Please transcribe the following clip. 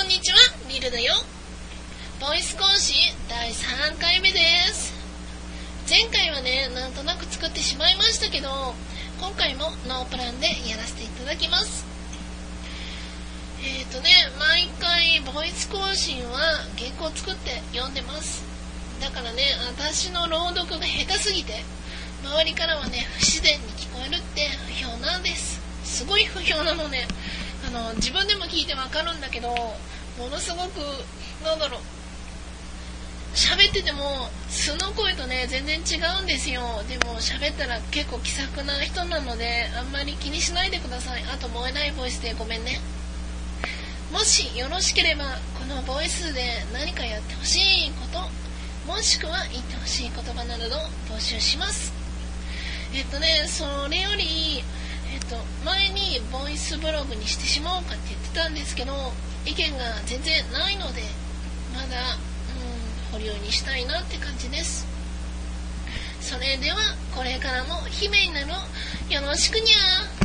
にちは、リルだよ。ボイス講師第3回目です。前回はね、なんとなく作ってしまいましたけど、今回もノープランでやらせていただきます。毎回ボイス講師は原稿を作って読んでます。だからね、私の朗読が下手すぎて、周りからはね、不自然に聞こえるって不評なんです。すごい不評なのね。自分でも聞いてわかるんだけど、ものすごく、喋ってても素の声とね全然違うんですよ。でも喋ったら結構気さくな人なので、あんまり気にしないでください。あと燃えないボイスでごめんね。もしよろしければこのボイスで何かやってほしいこと、もしくは言ってほしい言葉などを募集します。それより前にボイスブログにしてしまおうかって言ってたんですけど、意見が全然ないので、まだ保留にしたいなって感じです。それではこれからも姫になろう。よろしくにゃー。